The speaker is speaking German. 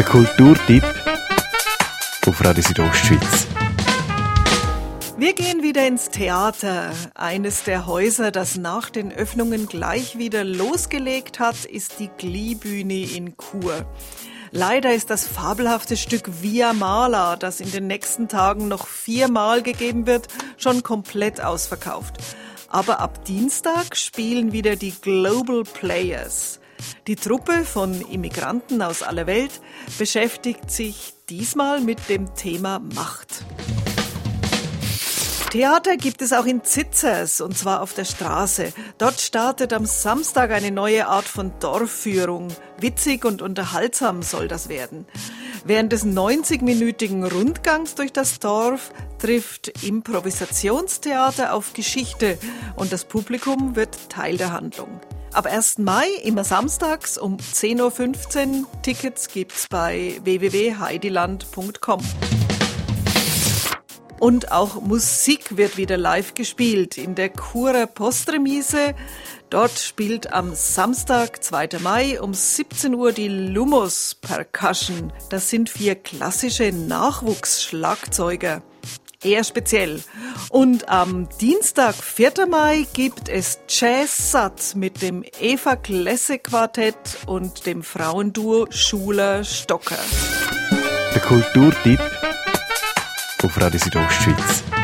Der Kulturtipp auf Radio Südostschweiz. Wir gehen wieder ins Theater. Eines der Häuser, das nach den Öffnungen gleich wieder losgelegt hat, ist die Gließbühne in Chur. Leider ist das fabelhafte Stück Via Mala, das in den nächsten Tagen noch 4-mal gegeben wird, schon komplett ausverkauft. Aber ab Dienstag spielen wieder die Global Players. Die Truppe von Immigranten aus aller Welt beschäftigt sich diesmal mit dem Thema Macht. Theater gibt es auch in Zitzers, und zwar auf der Straße. Dort startet am Samstag eine neue Art von Dorfführung. Witzig und unterhaltsam soll das werden. Während des 90-minütigen Rundgangs durch das Dorf trifft Improvisationstheater auf Geschichte und das Publikum wird Teil der Handlung. Ab 1. Mai, immer samstags um 10.15 Uhr. Tickets gibt's bei www.heidiland.com. Und auch Musik wird wieder live gespielt in der Churer Postremise. Dort spielt am Samstag, 2. Mai, um 17 Uhr die Lumos Percussion. Das sind 4 klassische Nachwuchsschlagzeuger. Eher speziell. Und am Dienstag, 4. Mai, gibt es Jazz-Sat mit dem Eva Klesse Quartett und dem Frauenduo Schuler-Stocker. Der Kulturtipp auf Radio Südostschweiz.